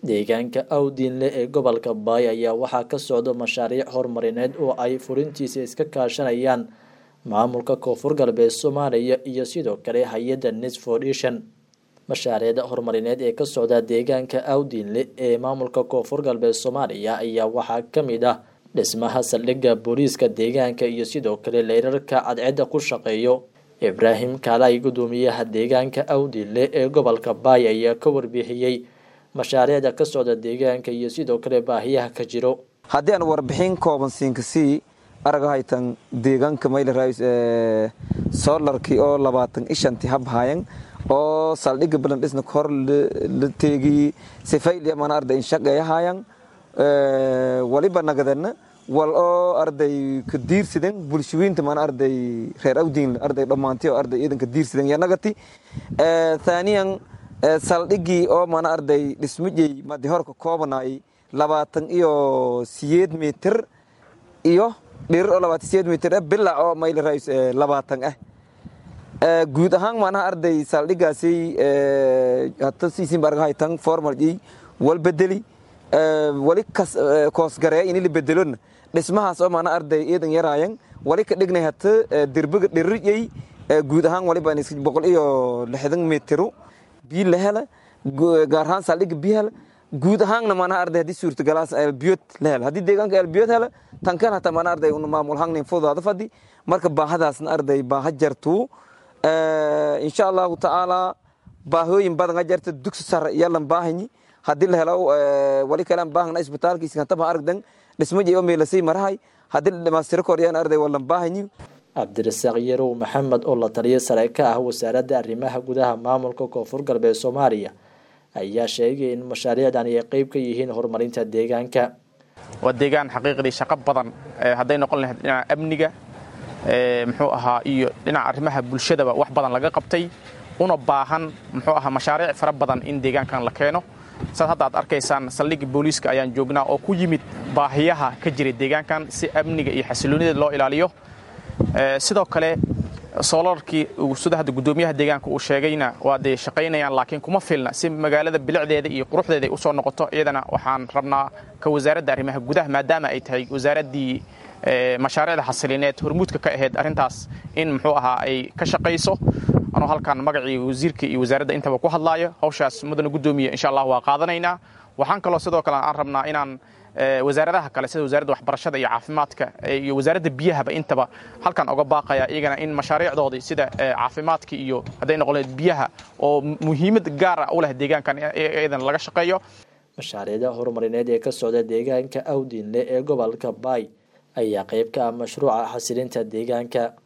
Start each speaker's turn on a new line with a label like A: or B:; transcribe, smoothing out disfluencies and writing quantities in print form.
A: deegaanka Awdinle ee gobolka Bay ayaa waxaa ka socda mashaariic horumarineed oo ay fulintiisa iska kaashanayaan maamulka Koonfur Galbeed Soomaaliya iyo sidoo kale hay'adda NIS Foundation. Mashaariicda horumarineed ee ka socda deegaanka Awdinle ee maamulka Koonfur Galbeed Soomaaliya ayaa waxaa ka mid ah dhismaha saldhigga booliiska deegaanka iyo sidoo kale leerarka cadceedda ku shaqeeyo. Ibrahim Kalay, gudoomiyaha deegaanka Awdinle ee gobolka Bay, ayaa ka warbixiyay mashaariicda ka socda deegaanka iyo sidoo kale baahiyaha ka jiro.
B: haddii aan warbixin kooban siinkasii aragahaytan deegaanka maylerais solarkii oo 25 hab hayan oo saldhigga balan dhisna kor la teegi sifayli ama arday shaqeeya hayan waliba nagadana wal oo arday ka diirsidan bulshooyinta man arday reer Awdinle arday dhamaantii oo arday iidanka diirsidan ya nagati thaniyan saldhigi oo man arday dhismijay madi horka koobanay 28 mitir iyo dhir oo 28 mitir bila oo maylerais 20 guud ahaan man arday saldhigaasi hatta siisin baragahaytan formalji wal bedeli wali koos gareey in la bedelon dhismahaas oo man arday iidan yaraayan wali ka dhignay hatta dirbiga dhirijay guud ahaan wali baan 160 mitir biil la hela gaar ahaan saldhig biil guud ahaan man arday hadii suurtagalaas biyot la hela hadii deegaanka biyot hela tan kan hata man arday uu maamul hangnin fudaada fadi marka baahadaasna arday baaha jartu insha Allah ta'ala baahooyin badan jarta dugsi sare yalan baahani hadii la helo wali kalaan baahna isbitaalkiisa kan taba aragdan dhismaji oo meelasay marahay hadii dhamaastir koriyaan arday walan baahani.
A: Cabdirasaaq Yarow Maxamed oo la taliye sare ka ah wasaaradda arrimaha gudaha maamulka Koonfur Galbeed Soomaaliya ayaa sheegay in mashaariicdan ay qayb ka yihiin horumarinta deegaanka.
C: waa deegaan xaqiiqdii shaqo badan haday noqon lahayd dhinaca amniga muxuu ahaa iyo dhinaca arrimaha bulshada wax badan laga qabtay una baahan muxuu ahaa mashaariic fara badan in deegaankan la keeno. sad hadda aad arkaysaan saldhigga booliiska ayaan joognaa oo ku yimid baahiyaha ka jira deegaankan si amniga iyo xasiloonida loo ilaaliyo. sidoo kale solarkii sida hadda gudoomiyaha deegaanka uu sheegayna waa de shaqeynayaan laakiin kuma filna si magaalada bilicdeeda iyo quruxdeeda u soo noqoto. iyadana waxaan rabnaa ka wasaaradda arrimaha gudaha maadaama ay tahay wasaaradii mashaariicda xasilineed hormuudka ka ahayd arintaas in muxuu ahaa ay ka shaqeyso. anoo halkan magacii wasiirka iyo wasaaradda intaba ku hadlaayo hawshaas mudane gudoomiye insha Allah waa qaadanaynaa. waxaan kaloo sidoo kale aan rabnaa inaan wasaaradaha kale sida wasaaradda waxbarashada iyo caafimaadka iyo wasaaradda biyaha intaba halkan uga baaqaya iyagana in mashaariicdoodii sida caafimaadka iyo haday noqon biyaha oo muhiimad gaar ah u leh deegaankan iyadan laga shaqeeyo.
A: mashaariicda horumarineed ee ka socda deegaanka Awdinle ee gobolka Bay ayaa qayb ka ah mashruuca xasilinta deegaanka.